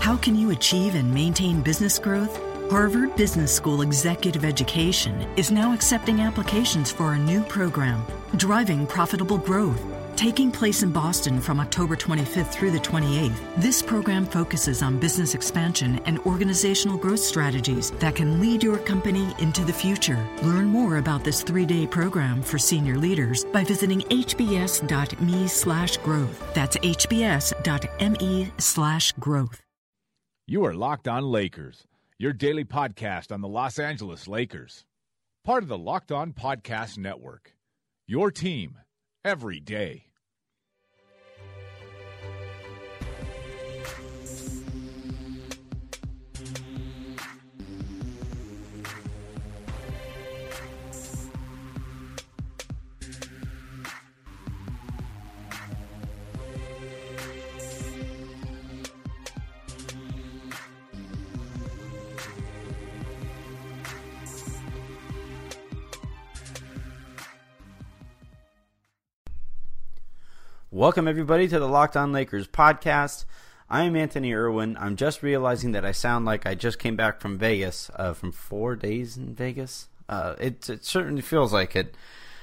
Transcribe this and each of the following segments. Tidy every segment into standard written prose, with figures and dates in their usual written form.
How can you achieve and maintain business growth? Harvard Business School Executive Education is now accepting applications for a new program, Driving Profitable Growth. Taking place in Boston from October 25th through the 28th, this program focuses on business expansion and organizational growth strategies that can lead your company into the future. Learn more about this 3-day program for senior leaders by visiting hbs.me/growth. That's hbs.me/growth. You are Locked On Lakers, your daily podcast on the Los Angeles Lakers. Part of the Locked On Podcast Network. Your team every day. Welcome, everybody, to the Locked On Lakers podcast. I am Anthony Irwin. I'm just realizing that I sound like I just came back from Vegas, from 4 days in Vegas. It certainly feels like it.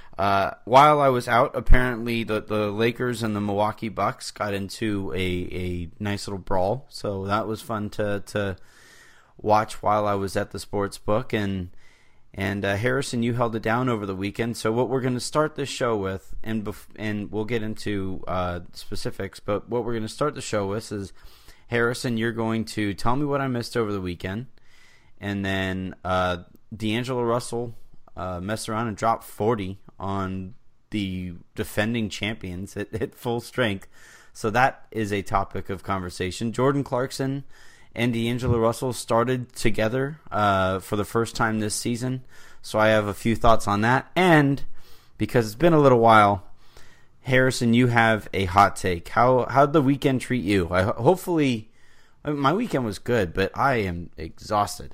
While I was out, apparently the Lakers and the Milwaukee Bucks got into a nice little brawl, so that was fun to watch while I was at the sports book. And Harrison, you held it down over the weekend. So what we're going to start this show with, and we'll get into specifics, but what we're going to start the show with is, Harrison, you're going to tell me what I missed over the weekend, and then D'Angelo Russell messed around and dropped 40 on the defending champions at full strength. So that is a topic of conversation. Jordan Clarkson and D'Angelo Russell started together for the first time this season, so I have a few thoughts on that. And because it's been a little while, Harrison, you have a hot take. How'd the weekend treat you? Hopefully, my weekend was good, but I am exhausted.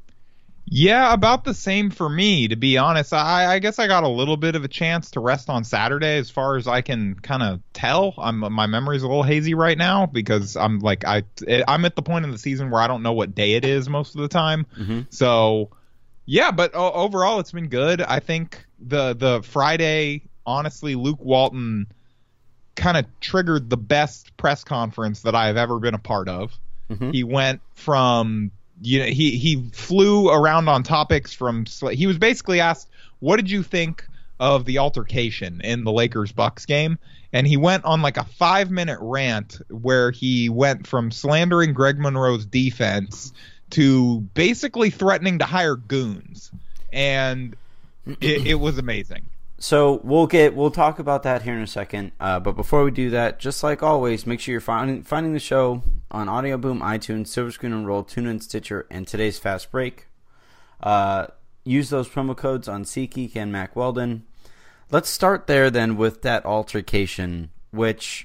Yeah, about the same for me, to be honest. I guess I got a little bit of a chance to rest on Saturday, as far as I can kind of tell. My memory's a little hazy right now because I'm at the point in the season where I don't know what day it is most of the time. Mm-hmm. So, yeah, but overall it's been good. I think the Friday, honestly, Luke Walton kind of triggered the best press conference that I have ever been a part of. Mm-hmm. He went from... he flew around on topics from... He was basically asked, what did you think of the altercation in the Lakers-Bucks game? And he went on like a 5-minute rant where he went from slandering Greg Monroe's defense to basically threatening to hire goons. And it was amazing. So we'll talk about that here in a second. But before we do that, just like always, make sure you're finding the show on Audio Boom, iTunes, Silver Screen and Roll, TuneIn, Stitcher, and today's Fast Break. Use those promo codes on SeatGeek and Mack Weldon. Let's start there then with that altercation, which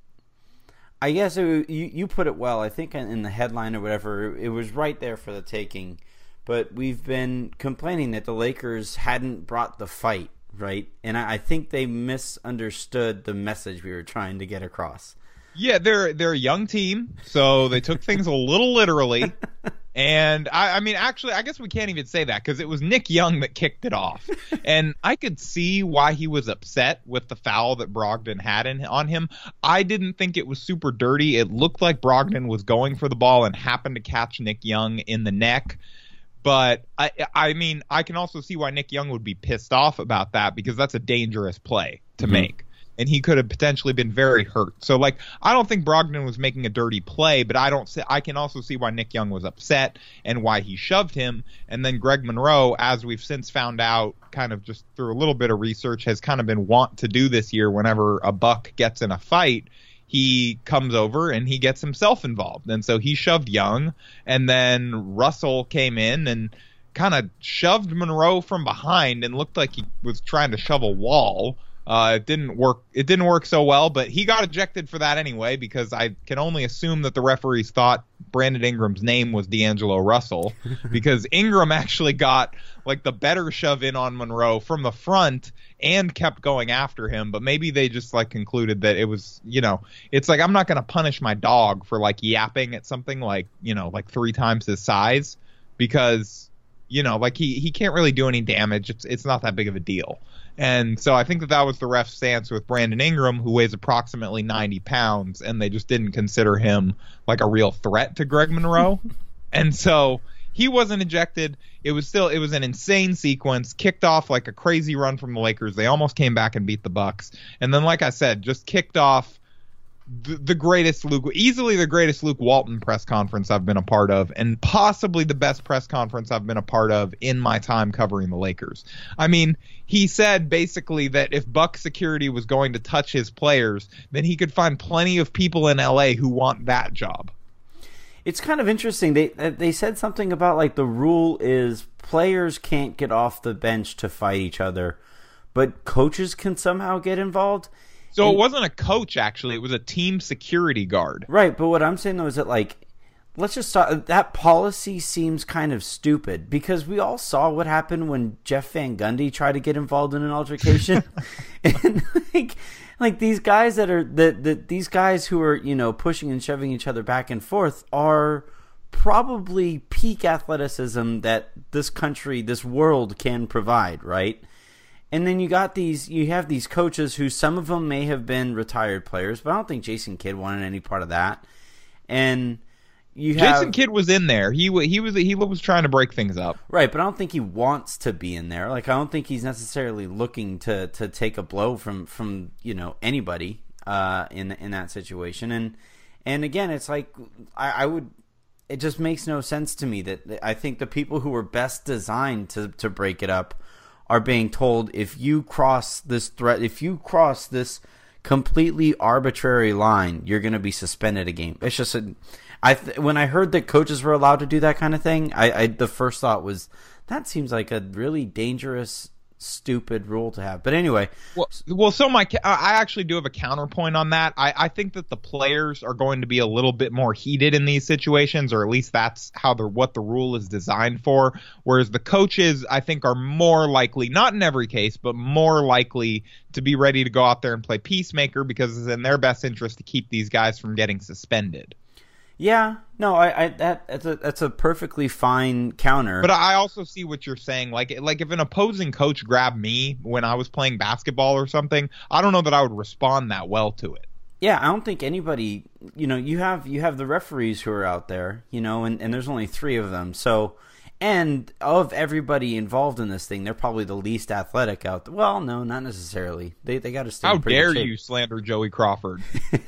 I guess you put it well. I think in the headline or whatever, it was right there for the taking. But we've been complaining that the Lakers hadn't brought the fight. Right, and I think they misunderstood the message we were trying to get across. Yeah, they're a young team, so they took things a little literally. And I mean, actually, I guess we can't even say that because it was Nick Young that kicked it off, and I could see why he was upset with the foul that Brogdon had on him. I didn't think it was super dirty. It looked like Brogdon was going for the ball and happened to catch Nick Young in the neck. But, I mean, I can also see why Nick Young would be pissed off about that because that's a dangerous play to make. And he could have potentially been very hurt. So, I don't think Brogdon was making a dirty play, but I can also see why Nick Young was upset and why he shoved him. And then Greg Monroe, as we've since found out, kind of just through a little bit of research, has kind of been wont to do this year whenever a Buck gets in a fight. He comes over and he gets himself involved. And so he shoved Young, and then Russell came in and kind of shoved Monroe from behind and looked like he was trying to shove a wall. It didn't work so well, but he got ejected for that anyway, because I can only assume that the referees thought Brandon Ingram's name was D'Angelo Russell, because Ingram actually got like the better shove in on Monroe from the front and kept going after him. But maybe they just like concluded that it was, it's like, I'm not going to punish my dog for like yapping at something like, like 3 times his size, because, like he can't really do any damage. It's not that big of a deal. And so I think that was the ref's stance with Brandon Ingram, who weighs approximately 90 pounds, and they just didn't consider him like a real threat to Greg Monroe. And so he wasn't ejected. It was an insane sequence, kicked off like a crazy run from the Lakers. They almost came back and beat the Bucks. And then, like I said, just kicked off easily the greatest Luke Walton press conference I've been a part of, and possibly the best press conference I've been a part of in my time covering the Lakers. I mean, he said basically that if Buck security was going to touch his players, then he could find plenty of people in LA who want that job. It's kind of interesting. They said something about like the rule is players can't get off the bench to fight each other, but coaches can somehow get involved. So it wasn't a coach, actually. It was a team security guard. Right, but what I'm saying, though, is that, like, let's just start. That policy seems kind of stupid, because we all saw what happened when Jeff Van Gundy tried to get involved in an altercation. And, like these guys these guys who are, pushing and shoving each other back and forth are probably peak athleticism that this country, this world can provide, right? And then you have these coaches who some of them may have been retired players, but I don't think Jason Kidd wanted any part of that. And Jason Kidd was in there. He was trying to break things up. Right, but I don't think he wants to be in there. Like, I don't think he's necessarily looking to take a blow from anybody in that situation. And again, it's like it just makes no sense to me that I think the people who were best designed to break it up are being told, if you cross this completely arbitrary line, you're going to be suspended a game. It's just when I heard that coaches were allowed to do that kind of thing, I the first thought was, that seems like a really dangerous, stupid rule to have. But anyway, so I actually do have a counterpoint on that. I think that the players are going to be a little bit more heated in these situations, or at least that's what the rule is designed for. Whereas the coaches, I think, are more likely, not in every case, but more likely to be ready to go out there and play peacemaker, because it's in their best interest to keep these guys from getting suspended. Yeah, no, that's a perfectly fine counter. But I also see what you're saying. Like if an opposing coach grabbed me when I was playing basketball or something, I don't know that I would respond that well to it. Yeah, I don't think anybody. You have the referees who are out there, and there's only 3 of them. So, and of everybody involved in this thing, they're probably the least athletic out there. Well, no, not necessarily. They got to stay. How in pretty dare good shape. you slander Joey Crawford?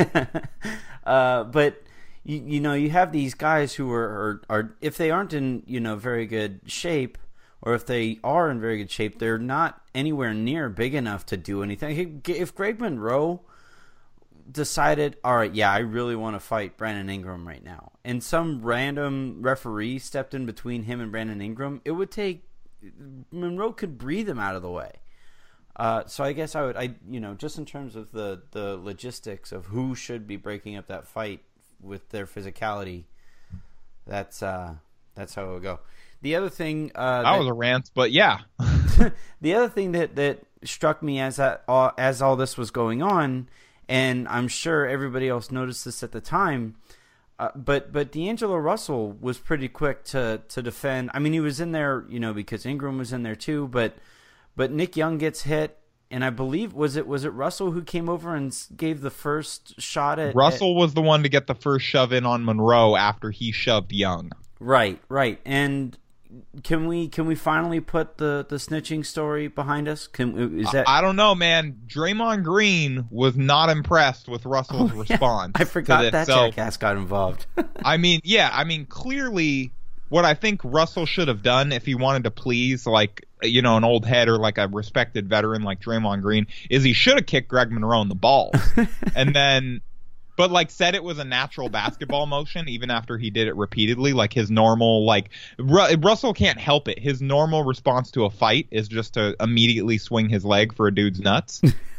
But. You have these guys who are if they aren't in very good shape, or if they are in very good shape, they're not anywhere near big enough to do anything. If Greg Monroe decided, all right, yeah, I really want to fight Brandon Ingram right now, and some random referee stepped in between him and Brandon Ingram, it would take Monroe could breathe him out of the way. So I guess I just in terms of the logistics of who should be breaking up that fight with their physicality, that's how it would go. The other thing that was a rant, but yeah. The other thing that struck me as all this was going on, and I'm sure everybody else noticed this at the time, but D'Angelo Russell was pretty quick to defend. I mean, he was in there, because Ingram was in there too, but Nick Young gets hit. And I believe, was it Russell who came over and gave the first shot at... Russell was the one to get the first shove in on Monroe after he shoved Young. Right. And can we finally put the snitching story behind us? I don't know, man. Draymond Green was not impressed with Russell's response. I forgot that jackass got involved. I mean, clearly what I think Russell should have done if he wanted to please, an old head or like a respected veteran like Draymond Green, is he should have kicked Greg Monroe in the balls. And then, but said it was a natural basketball motion even after he did it repeatedly. Like his normal, Russell can't help it. His normal response to a fight is just to immediately swing his leg for a dude's nuts.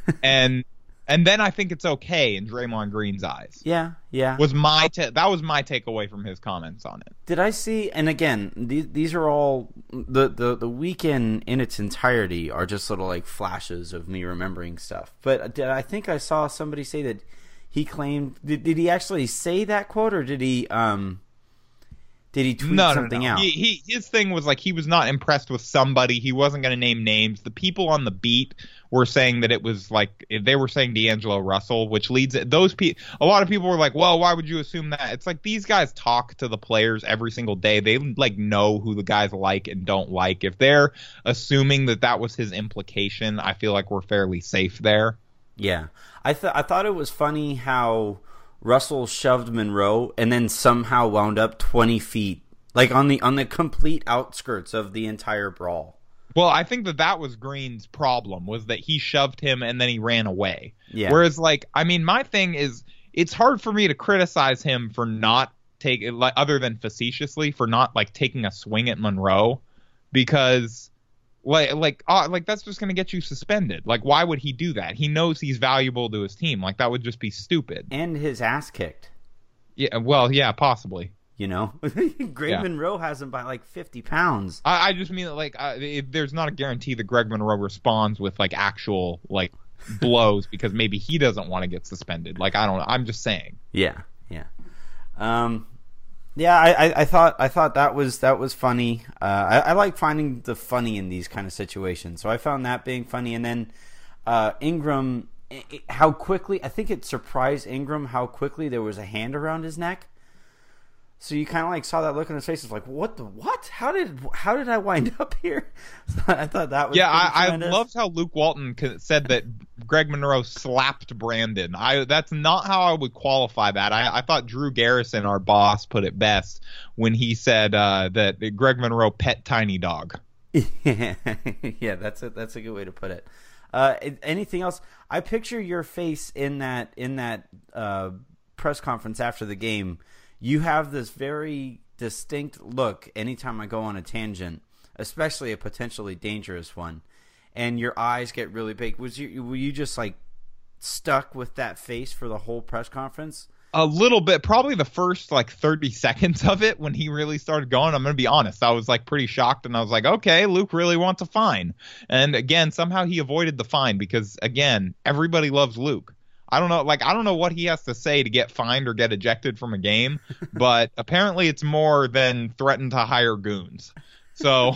And then I think it's okay in Draymond Green's eyes. Yeah. That was my takeaway from his comments on it. Did I see? And again, these are all the weekend in its entirety are just little like flashes of me remembering stuff. But I think I saw somebody say that he claimed. Did he actually say that quote, or did he tweet something out? His thing was like he was not impressed with somebody. He wasn't going to name names. The people on the beat were saying that it was like they were saying D'Angelo Russell, which leads those people. A lot of people were like, "Well, why would you assume that?" It's like these guys talk to the players every single day. They like know who the guys like and don't like. If they're assuming that was his implication, I feel like we're fairly safe there. Yeah, I thought it was funny how Russell shoved Monroe and then somehow wound up 20 feet, like on the complete outskirts of the entire brawl. Well, I think that was Green's problem, was that he shoved him and then he ran away. Yeah. Whereas, like, I mean, my thing is, it's hard for me to criticize him for not taking, like, other than facetiously, for not like taking a swing at Monroe, because like that's just going to get you suspended. Like, why would he do that? He knows he's valuable to his team. Like, that would just be stupid. And his ass kicked. Yeah, well, yeah, possibly. You know, Greg Monroe has him by like 50 pounds. I just mean that, like, there's not a guarantee that Greg Monroe responds with like actual like blows because maybe he doesn't want to get suspended. Like, I don't know. I'm just saying. Yeah. I thought that was funny. I like finding the funny in these kind of situations. So I found that being funny. And then Ingram, how quickly, I think it surprised Ingram how quickly there was a hand around his neck. So you kind of like saw that look on his face. It's like, what? How did I wind up here? So I thought that was I loved how Luke Walton said that Greg Monroe slapped Brandon. That's not how I would qualify that. I thought Drew Garrison, our boss, put it best when he said that Greg Monroe pet tiny dog. Yeah, that's a good way to put it. Anything else? I picture your face in that press conference after the game. You have this very distinct look anytime I go on a tangent, especially a potentially dangerous one, and your eyes get really big. Were you just like stuck with that face for the whole press conference? A little bit, probably the first like 30 seconds of it when he really started going. I'm going to be honest, I was like pretty shocked, and I was like, okay, Luke really wants a fine. And again, somehow he avoided the fine because, again, everybody loves Luke. I don't know what he has to say to get fined or get ejected from a game, but apparently it's more than threaten to hire goons. So,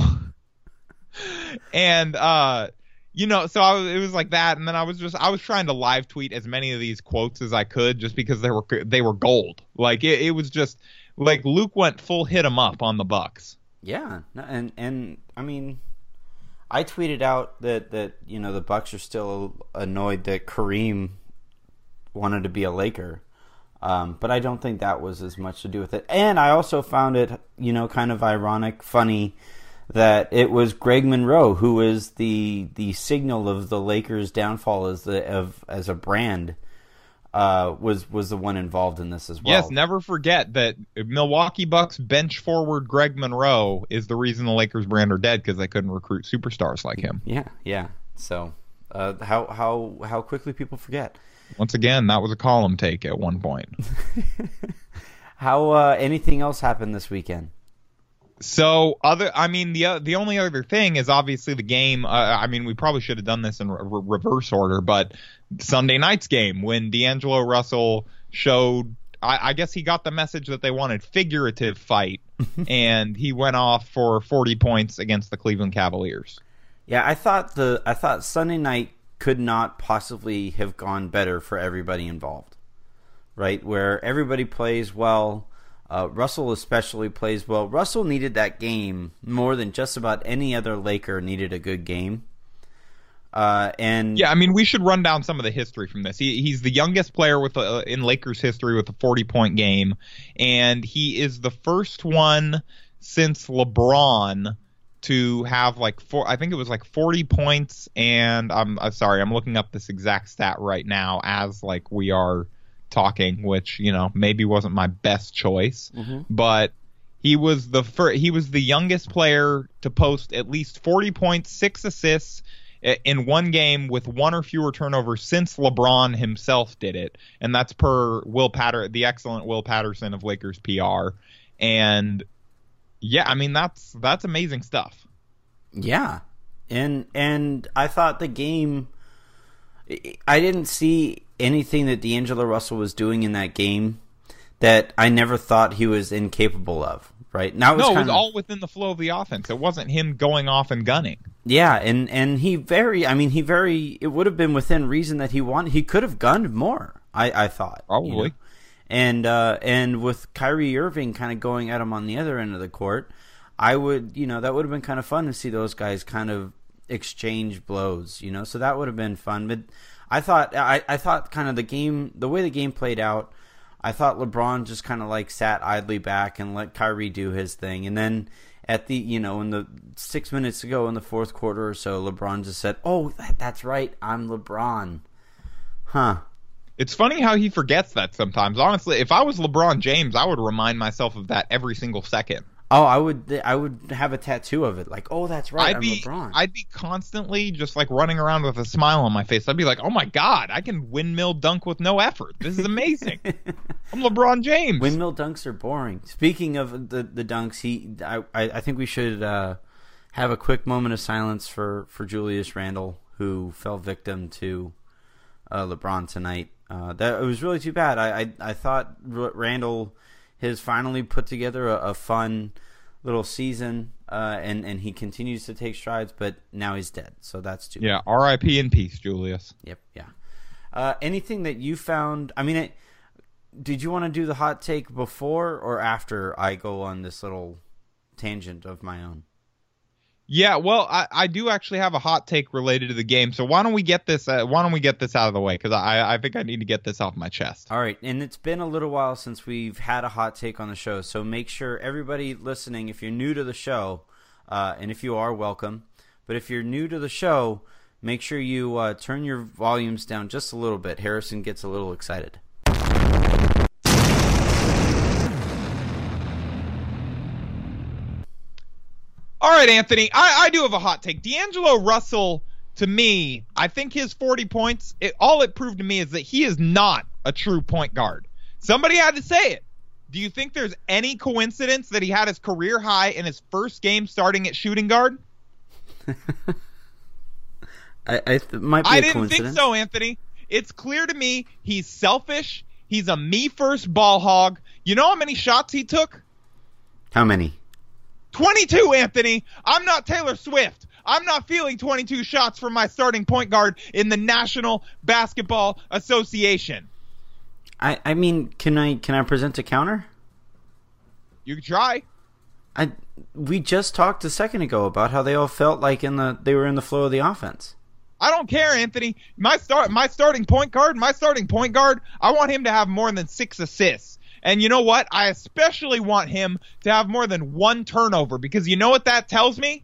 and, so it was like that. And then I was trying to live tweet as many of these quotes as I could just because they were gold. Like it was just like Luke went full hit 'em up on the Bucks. Yeah. And I mean, I tweeted out that, the Bucks are still annoyed that Kareem wanted to be a Laker, but I don't think that was as much to do with it. And I also found it, kind of ironic, funny that it was Greg Monroe who was the signal of the Lakers' downfall as a brand, was the one involved in this as well. Yes, never forget that Milwaukee Bucks bench forward Greg Monroe is the reason the Lakers brand are dead, because they couldn't recruit superstars like him. Yeah. So how quickly people forget. Once again, that was a column take at one point. How anything else happened this weekend? So the only other thing is obviously the game. We probably should have done this in reverse order, but Sunday night's game when D'Angelo Russell showed, I guess he got the message that they wanted figurative fight, and he went off for 40 points against the Cleveland Cavaliers. Yeah, I thought Sunday night could not possibly have gone better for everybody involved, right? Where everybody plays well. Russell especially plays well. Russell needed that game more than just about any other Laker needed a good game. We should run down some of the history from this. He's the youngest player in Lakers history with a 40-point game, and he is the first one since LeBron to have like 40 points, and I'm sorry, I'm looking up this exact stat right now as like we are talking, which maybe wasn't my best choice, but he was the youngest player to post at least 40 points, 6 assists, in one game with one or fewer turnovers since LeBron himself did it, and that's per the excellent Will Patterson of Lakers PR. And yeah, I mean that's amazing stuff. Yeah, and I thought the game, I didn't see anything that D'Angelo Russell was doing in that game that I never thought he was incapable of. Right now, it was all within the flow of the offense. It wasn't him going off and gunning. Yeah, and it would have been within reason that he could have gunned more. I thought probably, and with Kyrie Irving kind of going at him on the other end of the court, that would have been kind of fun to see those guys kind of exchange blows. So that would have been fun. But I thought kind of the way the game played out, I thought LeBron just kind of like sat idly back and let Kyrie do his thing. And then at the, in the 6 minutes ago in the fourth quarter or so, LeBron just said, "Oh, that's right, I'm LeBron." Huh. It's funny how he forgets that sometimes. Honestly, if I was LeBron James, I would remind myself of that every single second. Oh, I would have a tattoo of it, like, "Oh, that's right, I'm LeBron." I'd be constantly just like running around with a smile on my face. I'd be like, "Oh my God, I can windmill dunk with no effort. This is amazing. I'm LeBron James." Windmill dunks are boring. Speaking of the dunks, I think we should have a quick moment of silence for Julius Randle, who fell victim to LeBron tonight. That it was really too bad. I thought Randle has finally put together a fun little season, and he continues to take strides, but now he's dead, so that's too bad. Yeah, R.I.P. in peace, Julius. Yep, yeah. Anything that you found, did you want to do the hot take before or after I go on this little tangent of my own? Yeah, well, I do actually have a hot take related to the game. So why don't we get this? Out of the way? Because I think I need to get this off my chest. All right, and it's been a little while since we've had a hot take on the show. So make sure everybody listening, if you're new to the show, and if you are, welcome. But if you're new to the show, make sure you turn your volumes down just a little bit. Harrison gets a little excited. All right, Anthony, I do have a hot take. D'Angelo Russell, to me, I think his 40 points, all it proved to me is that he is not a true point guard. Somebody had to say it. Do you think there's any coincidence that he had his career high in his first game starting at shooting guard? It might be I a didn't coincidence. think so, Anthony. It's clear to me he's selfish. He's a me-first ball hog. You know how many shots he took? How many? 22, Anthony. I'm not Taylor Swift. I'm not feeling 22 shots from my starting point guard in the National Basketball Association. I mean, can I present a counter? You can try. We just talked a second ago about how they all felt like they were in the flow of the offense. I don't care, Anthony. My starting point guard, I want him to have more than 6 assists. And you know what? I especially want him to have more than 1 turnover, because you know what that tells me?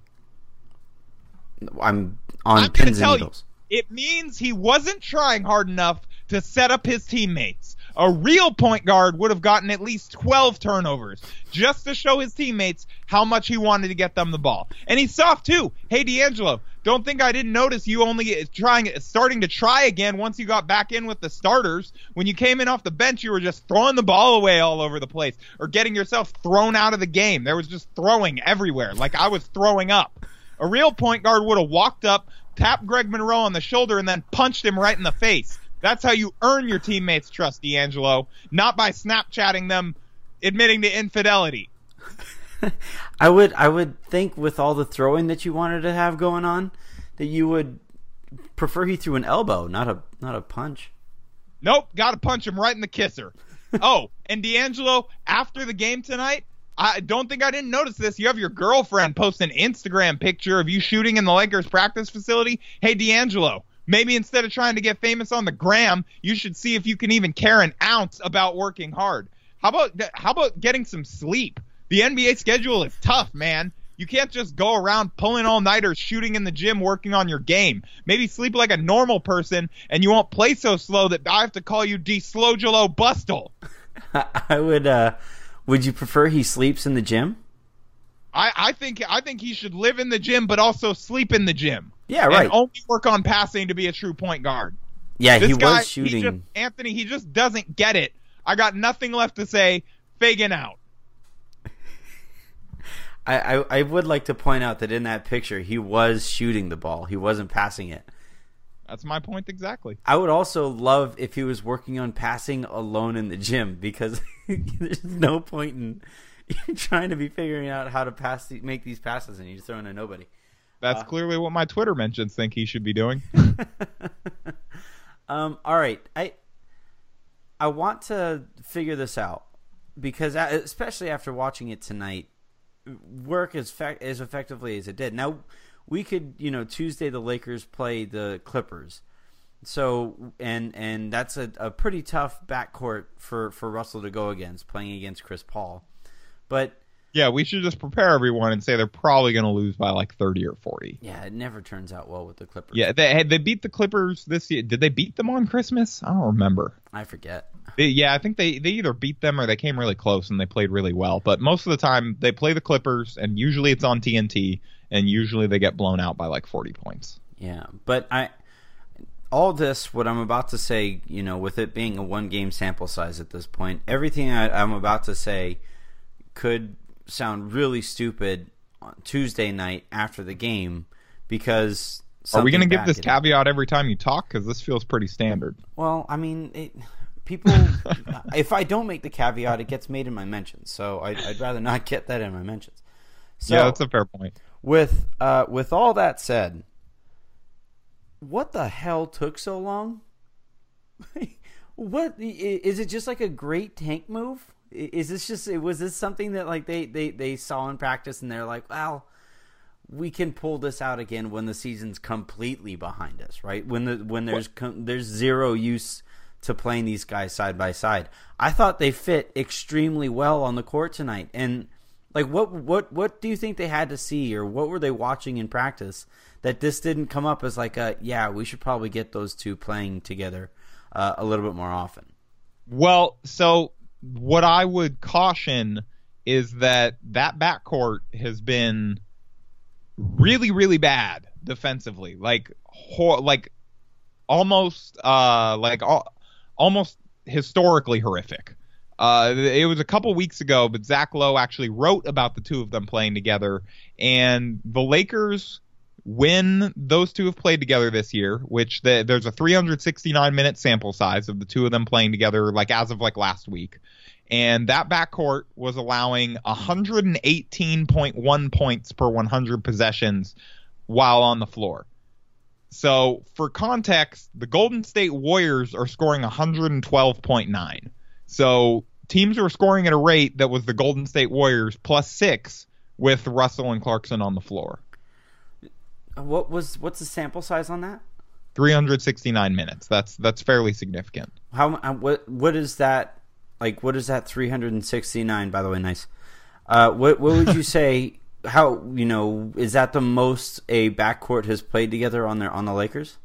I'm on pins and needles. It means he wasn't trying hard enough to set up his teammates. A real point guard would have gotten at least 12 turnovers just to show his teammates how much he wanted to get them the ball. And he's soft too. Hey, D'Angelo, don't think I didn't notice you only starting to try again once you got back in with the starters. When you came in off the bench, you were just throwing the ball away all over the place or getting yourself thrown out of the game. There was just throwing everywhere, like I was throwing up. A real point guard would have walked up, tapped Greg Monroe on the shoulder, and then punched him right in the face. That's how you earn your teammates' trust, D'Angelo, not by Snapchatting them admitting to infidelity. I would think with all the throwing that you wanted to have going on that you would prefer he threw an elbow, not a punch. Nope, got to punch him right in the kisser. Oh, and D'Angelo, after the game tonight, I don't think I didn't notice this. You have your girlfriend post an Instagram picture of you shooting in the Lakers practice facility. Hey, D'Angelo, maybe instead of trying to get famous on the gram, you should see if you can even care an ounce about working hard. How about getting some sleep? The NBA schedule is tough, man. You can't just go around pulling all-nighters, shooting in the gym, working on your game. Maybe sleep like a normal person, and you won't play so slow that I have to call you D-Slogelo Bustle. I would. Would you prefer he sleeps in the gym? I think he should live in the gym, but also sleep in the gym. Yeah, right. And only work on passing to be a true point guard. Yeah, This he guy, was shooting. Anthony, he just doesn't get it. I got nothing left to say. Fagan out. I would like to point out that in that picture, he was shooting the ball. He wasn't passing it. That's my point exactly. I would also love if he was working on passing alone in the gym, because there's no point in trying to be figuring out how to make these passes and you're throwing to nobody. That's clearly what my Twitter mentions think he should be doing. All right. I want to figure this out, because especially after watching it tonight, work as effectively as it did. Now, we could, Tuesday the Lakers play the Clippers. So, and that's a pretty tough backcourt for Russell to go against, playing against Chris Paul. But yeah, we should just prepare everyone and say they're probably going to lose by like 30 or 40. Yeah, it never turns out well with the Clippers. Yeah, they beat the Clippers this year. Did they beat them on Christmas? I don't remember. I forget. I think they either beat them or they came really close and they played really well. But most of the time they play the Clippers, and usually it's on TNT, and usually they get blown out by like 40 points. Yeah, but all this, what I'm about to say, with it being a one-game sample size at this point, everything I'm about to say could sound really stupid on Tuesday night after the game, because are we going to give this caveat every time you talk? Because this feels pretty standard. Well, I mean, people, if I don't make the caveat, it gets made in my mentions, so I'd rather not get that in my mentions. So, yeah, that's a fair point. With all that said, what the hell took so long? What is it? Just like a great tank move? Was this something that like they saw in practice and they're like, well, we can pull this out again when the season's completely behind us, right? When there's zero use to playing these guys side by side. I thought they fit extremely well on the court tonight. And like, what do you think they had to see, or what were they watching in practice that this didn't come up as like we should probably get those two playing together a little bit more often? Well, so what I would caution is that backcourt has been really, really bad defensively, almost historically horrific. It was a couple weeks ago, but Zach Lowe actually wrote about the two of them playing together, and the Lakers, when those two have played together this year, which there's a 369-minute sample size of the two of them playing together, like as of like last week, and that backcourt was allowing 118.1 points per 100 possessions while on the floor. So, for context, the Golden State Warriors are scoring 112.9. So, teams were scoring at a rate that was the Golden State Warriors plus 6 with Russell and Clarkson on the floor. What's the sample size on that? 369 minutes. That's fairly significant. What is that? Like, what is that 369? By the way, nice. What would you say? How, is that the most a backcourt has played together on the Lakers?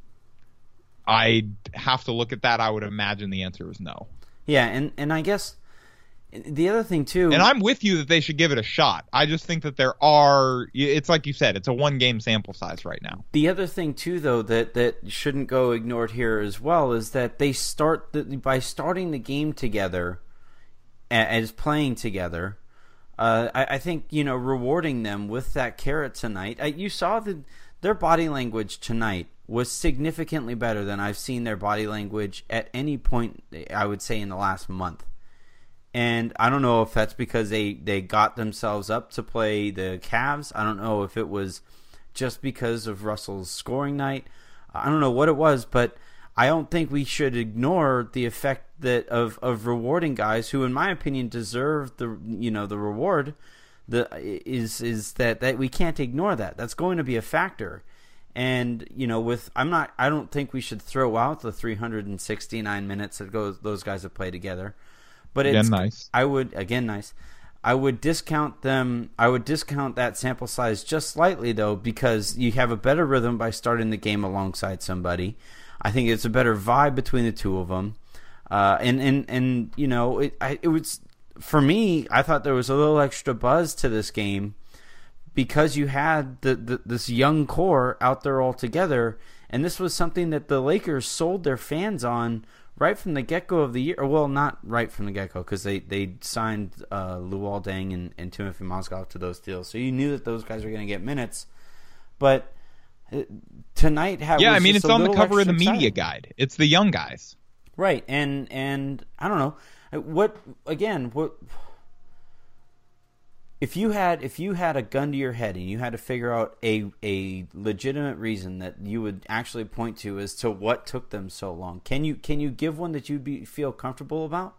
I'd have to look at that. I would imagine the answer is no. Yeah, and I guess the other thing too. And I'm with you that they should give it a shot. I just think that it's like you said, it's a one-game sample size right now. The other thing too, though, that shouldn't go ignored here as well, is that they by starting the game together as playing together. I think, rewarding them with that carrot tonight. You saw their body language tonight was significantly better than I've seen their body language at any point, I would say, in the last month. And I don't know if that's because they got themselves up to play the Cavs. I don't know if it was just because of Russell's scoring night. I don't know what it was, but I don't think we should ignore the effect of rewarding guys who, in my opinion, deserve the reward. Is that we can't ignore that. That's going to be a factor. And I don't think we should throw out the 369 minutes that those guys have played together. But it's nice. I would discount them. I would discount that sample size just slightly, though, because you have a better rhythm by starting the game alongside somebody. I think it's a better vibe between the two of them. It was, for me, I thought there was a little extra buzz to this game because you had this young core out there all together, and this was something that the Lakers sold their fans on right from the get-go of the year. Well, not right from the get-go, because they signed Luol Deng and Timothy Mozgov to those deals, so you knew that those guys were going to get minutes. But tonight, it's on the cover of the media guide. It's the young guys, right? And I don't know what if you had a gun to your head and you had to figure out a legitimate reason that you would actually point to as to what took them so long. Can you give one that you'd feel comfortable about?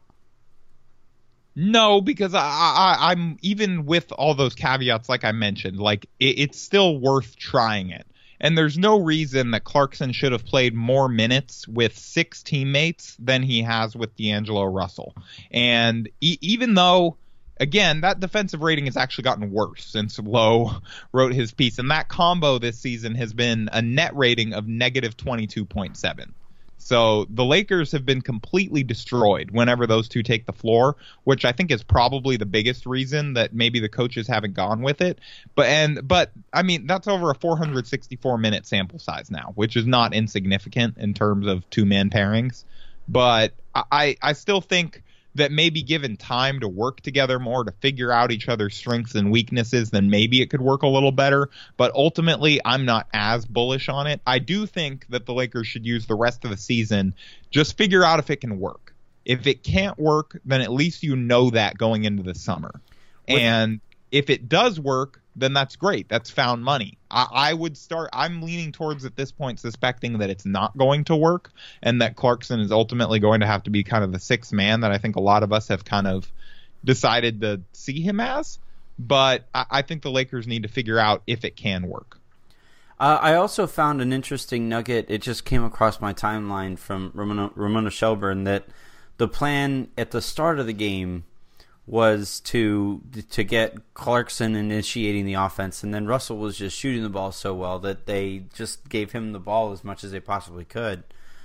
No, because I'm even with all those caveats, like I mentioned, like it's still worth trying it. And there's no reason that Clarkson should have played more minutes with 6 teammates than he has with D'Angelo Russell. And even though, again, that defensive rating has actually gotten worse since Lowe wrote his piece. And that combo this season has been a net rating of negative 22.7. So the Lakers have been completely destroyed whenever those two take the floor, which I think is probably the biggest reason that maybe the coaches haven't gone with it. But I mean, that's over a 464-minute sample size now, which is not insignificant in terms of 2-man pairings. But I still think that maybe given time to work together more, to figure out each other's strengths and weaknesses, then maybe it could work a little better. But ultimately, I'm not as bullish on it. I do think that the Lakers should use the rest of the season, just figure out if it can work. If it can't work, then at least you know that going into the summer. And if it does work, then that's great. That's found money. I'm leaning towards at this point suspecting that it's not going to work and that Clarkson is ultimately going to have to be kind of the 6th man that I think a lot of us have kind of decided to see him as. But I think the Lakers need to figure out if it can work. I also found an interesting nugget. It just came across my timeline from Ramona Shelburne that the plan at the start of the game was to get Clarkson initiating the offense, and then Russell was just shooting the ball so well that they just gave him the ball as much as they possibly could.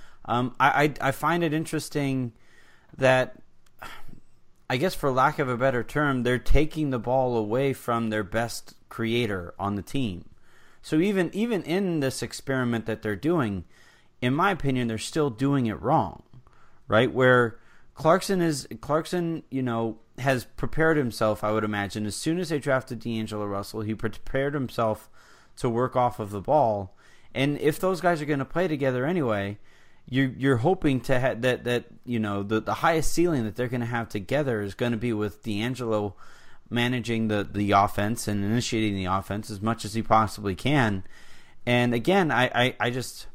I find it interesting that, I guess for lack of a better term, they're taking the ball away from their best creator on the team. So even in this experiment that they're doing, in my opinion, they're still doing it wrong, right? Where Clarkson, has prepared himself, I would imagine. As soon as they drafted D'Angelo Russell, he prepared himself to work off of the ball. And if those guys are going to play together anyway, you're hoping to have that the highest ceiling that they're going to have together is going to be with D'Angelo managing the offense and initiating the offense as much as he possibly can. And again, it's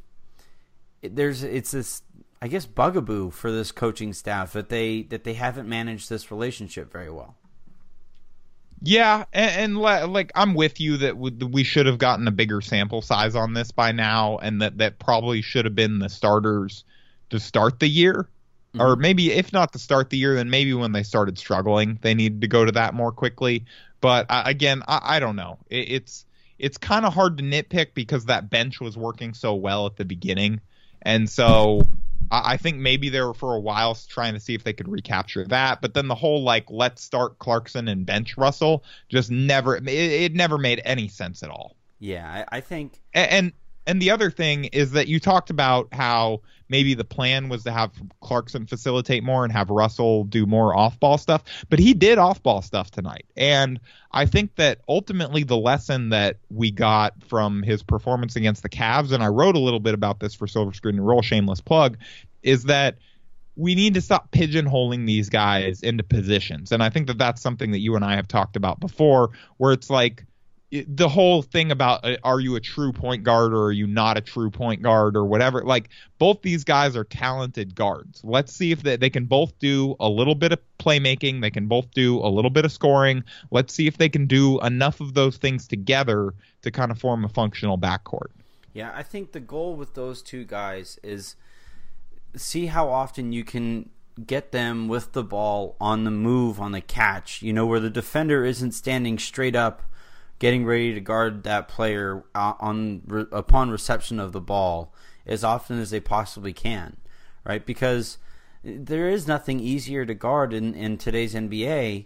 this, I guess, bugaboo for this coaching staff that they haven't managed this relationship very well. Yeah, and like I'm with you that we should have gotten a bigger sample size on this by now, and that probably should have been the starters to start the year. Mm-hmm. Or maybe if not to start the year, then maybe when they started struggling, they needed to go to that more quickly. But again, I don't know. It's kind of hard to nitpick because that bench was working so well at the beginning. And so I think maybe they were for a while trying to see if they could recapture that. But then the whole, let's start Clarkson and bench Russell just never made any sense at all. Yeah, I think. And the other thing is that you talked about how maybe the plan was to have Clarkson facilitate more and have Russell do more off-ball stuff. But he did off-ball stuff tonight. And I think that ultimately the lesson that we got from his performance against the Cavs, and I wrote a little bit about this for Silver Screen and Roll, shameless plug, is that we need to stop pigeonholing these guys into positions. And I think that that's something that you and I have talked about before, where it's like, the whole thing about are you a true point guard or are you not a true point guard or whatever, both these guys are talented guards. Let's see if they can both do a little bit of playmaking. They can both do a little bit of scoring. Let's see if they can do enough of those things together to kind of form a functional backcourt. Yeah, I think the goal with those two guys is see how often you can get them with the ball on the move, on the catch, where the defender isn't standing straight up getting ready to guard that player upon reception of the ball as often as they possibly can, right? Because there is nothing easier to guard in today's NBA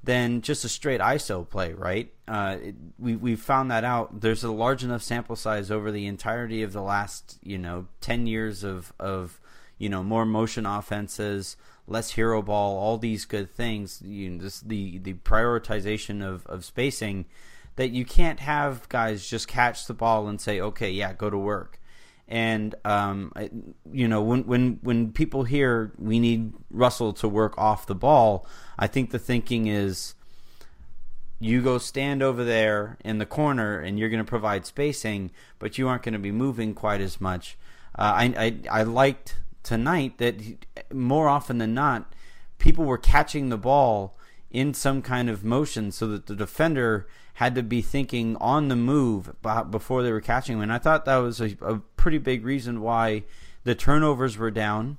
than just a straight ISO play, right? We found that out. There's a large enough sample size over the entirety of the last 10 years of more motion offenses, less hero ball, all these good things. The prioritization of spacing, that you can't have guys just catch the ball and say, okay, yeah, go to work. And when people hear we need Russell to work off the ball, I think the thinking is you go stand over there in the corner and you're going to provide spacing, but you aren't going to be moving quite as much. I liked tonight that more often than not, people were catching the ball in some kind of motion so that the defender had to be thinking on the move before they were catching him. And I thought that was a pretty big reason why the turnovers were down,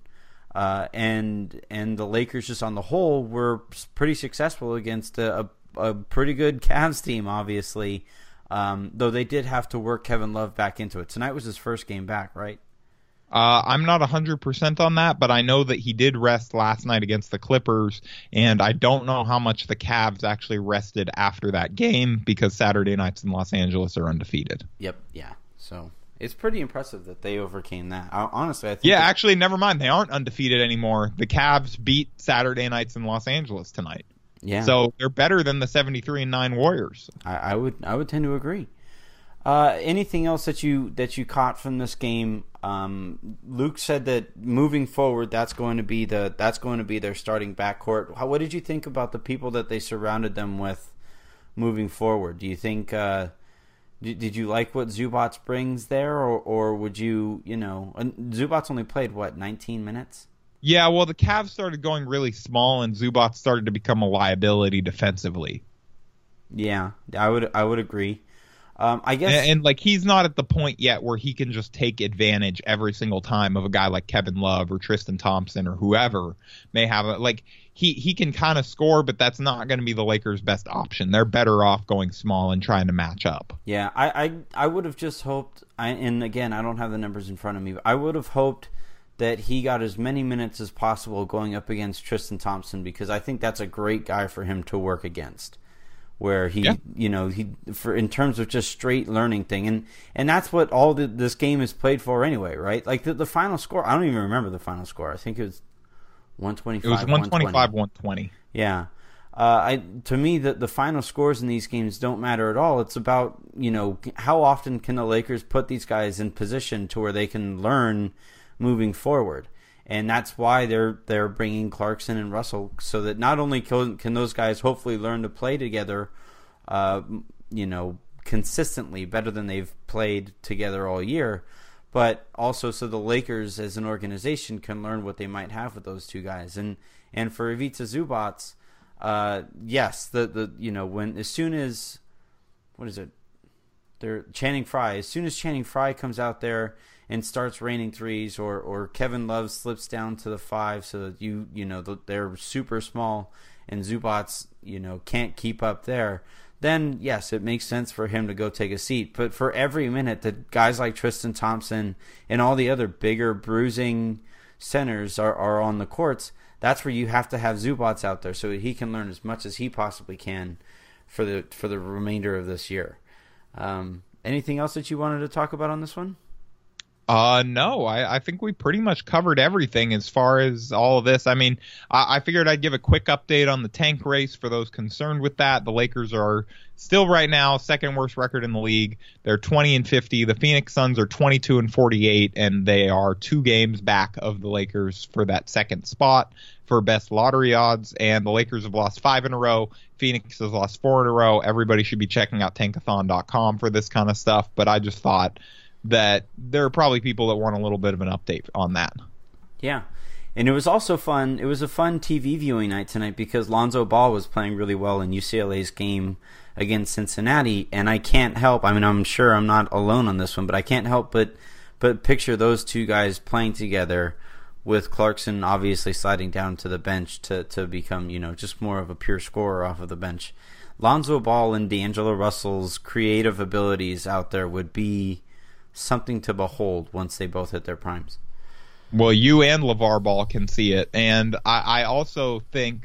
and the Lakers just on the whole were pretty successful against a pretty good Cavs team, obviously, though they did have to work Kevin Love back into it. Tonight was his first game back, right? I'm not 100% on that, but I know that he did rest last night against the Clippers, and I don't know how much the Cavs actually rested after that game because Saturday nights in Los Angeles are undefeated. Yep, yeah. So it's pretty impressive that they overcame that. Honestly, I think. Yeah, actually, never mind. They aren't undefeated anymore. The Cavs beat Saturday nights in Los Angeles tonight. Yeah. So they're better than the 73-9 Warriors. I would tend to agree. Anything else that you caught from this game? Luke said that moving forward, that's going to be their starting backcourt. What did you think about the people that they surrounded them with moving forward? Do you think did you like what Zubac brings there, or would you Zubac only played 19 minutes? Yeah, well, the Cavs started going really small, and Zubac started to become a liability defensively. Yeah, I would agree. I guess, and he's not at the point yet where he can just take advantage every single time of a guy like Kevin Love or Tristan Thompson or whoever may have he can kind of score, but that's not going to be the Lakers' best option. They're better off going small and trying to match up. Yeah, I would have just hoped, and again, I don't have the numbers in front of me, but I would have hoped that he got as many minutes as possible going up against Tristan Thompson, because I think that's a great guy for him to work against. Where in terms of just straight learning thing, and that's what all this game is played for anyway, right? Like the final score, I don't even remember the final score. I think it was 125. It was 125-120. Yeah. To me, the final scores in these games don't matter at all. It's about how often can the Lakers put these guys in position to where they can learn moving forward. And that's why they're bringing Clarkson and Russell, so that not only can those guys hopefully learn to play together, consistently better than they've played together all year, but also so the Lakers as an organization can learn what they might have with those two guys. And for Ivica Zubac, yes, when as soon as Channing Frye comes out there and starts raining threes, or Kevin Love slips down to the 5 so that they're super small and Zubac can't keep up there, then yes, it makes sense for him to go take a seat. But for every minute that guys like Tristan Thompson and all the other bigger bruising centers are on the courts, that's where you have to have Zubac out there so that he can learn as much as he possibly can for the remainder of this year. Anything else that you wanted to talk about on this one? No, I think we pretty much covered everything as far as all of this. I mean, I figured I'd give a quick update on the tank race for those concerned with that. The Lakers are still right now second worst record in the league. They're 20-50. The Phoenix Suns are 22-48, and they are 2 games back of the Lakers for that second spot for best lottery odds. And the Lakers have lost 5 in a row. Phoenix has lost 4 in a row. Everybody should be checking out tankathon.com for this kind of stuff. But I just thought that there are probably people that want a little bit of an update on that. Yeah. And it was also fun. It was a fun TV viewing night tonight because Lonzo Ball was playing really well in UCLA's game against Cincinnati. And I can't help, I'm sure I'm not alone on this one, but I can't help but picture those two guys playing together, with Clarkson obviously sliding down to the bench to become, just more of a pure scorer off of the bench. Lonzo Ball and D'Angelo Russell's creative abilities out there would be something to behold once they both hit their primes. Well, you and LeVar Ball can see it. And I also think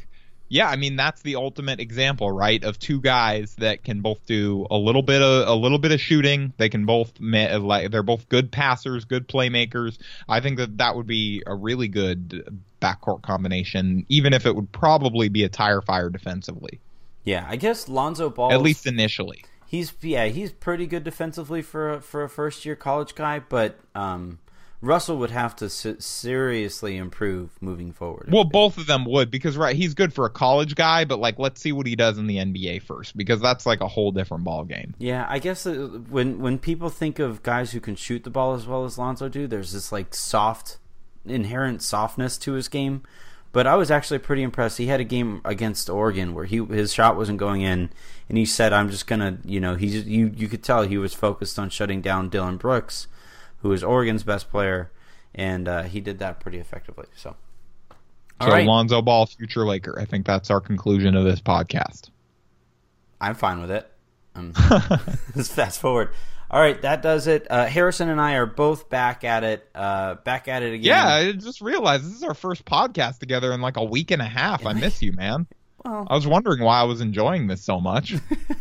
Yeah, I mean that's the ultimate example, right, of two guys that can both do a little bit of shooting. They can both they're both good passers, good playmakers. I think that would be a really good backcourt combination, even if it would probably be a tire fire defensively. Yeah, I guess Lonzo Ball, at least initially. He's pretty good defensively for a first year college guy, but Russell would have to seriously improve moving forward. Well, both of them would, because he's good for a college guy, but like let's see what he does in the NBA first, because that's like a whole different ball game. Yeah, I guess when people think of guys who can shoot the ball as well as Lonzo do, there's this like inherent softness to his game. But I was actually pretty impressed. He had a game against Oregon where his shot wasn't going in, and he said, "I'm just gonna," you could tell he was focused on shutting down Dillon Brooks, who is Oregon's best player, and he did that pretty effectively. So right. Lonzo Ball, future Laker. I think that's our conclusion of this podcast. I'm fine with it. Let's fast forward. All right, that does it. Harrison and I are both back at it again. Yeah, I just realized this is our first podcast together in like a week and a half. I miss you, man. Well, I was wondering why I was enjoying this so much.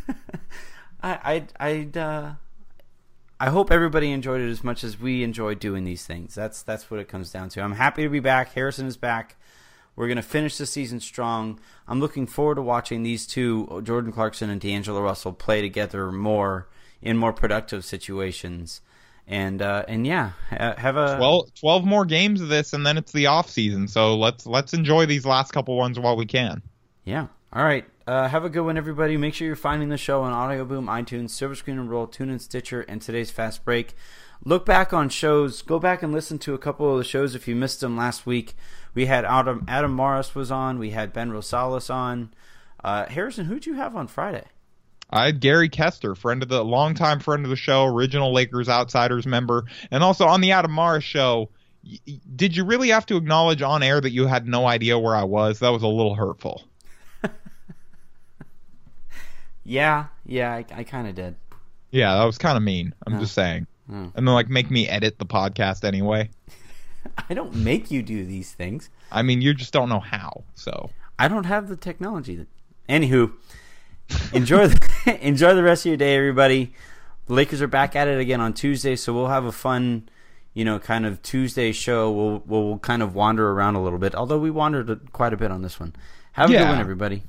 I hope everybody enjoyed it as much as we enjoyed doing these things. That's what it comes down to. I'm happy to be back. Harrison is back. We're going to finish the season strong. I'm looking forward to watching these two, Jordan Clarkson and D'Angelo Russell, play together more in more productive situations. And yeah, have a 12 more games of this, and then it's the off season. So let's enjoy these last couple ones while we can. Yeah. All right. Have a good one, everybody. Make sure you're finding the show on Audio Boom, iTunes, Silver Screen and Roll, TuneIn, Stitcher, and today's Fast Break. Look back on shows. Go back and listen to a couple of the shows if you missed them last week. We had Adam Morris was on. We had Ben Rosales on. Harrison, who'd you have on Friday? I had Gary Kester, longtime friend of the show, original Lakers Outsiders member, and also on the Adam Morris show. Did you really have to acknowledge on air that you had no idea where I was? That was a little hurtful. Yeah, I kind of did. Yeah, that was kind of mean. I'm just saying. And then make me edit the podcast anyway. I don't make you do these things. I mean, you just don't know how. So I don't have the technology. Anywho, enjoy the rest of your day, everybody. The Lakers are back at it again on Tuesday, so we'll have a fun, kind of Tuesday show. We'll kind of wander around a little bit, although we wandered quite a bit on this one. Have a good one, everybody.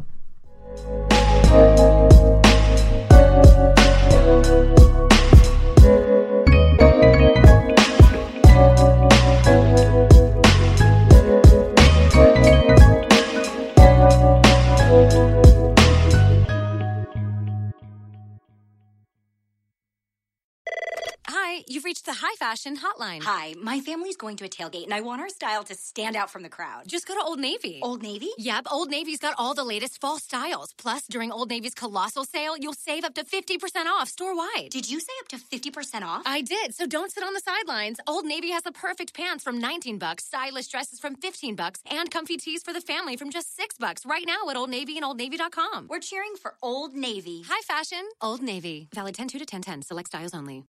Hi, you've reached the High Fashion Hotline. Hi, my family's going to a tailgate, and I want our style to stand out from the crowd. Just go to Old Navy. Old Navy? Yep, Old Navy's got all the latest fall styles. Plus, during Old Navy's colossal sale, you'll save up to 50% off store-wide. Did you say up to 50% off? I did, so don't sit on the sidelines. Old Navy has the perfect pants from $19, stylish dresses from $15, and comfy tees for the family from just $6 right now at Old Navy and OldNavy.com. We're cheering for Old Navy. High Fashion, Old Navy. Valid 10/2 to 10/10. Select styles only.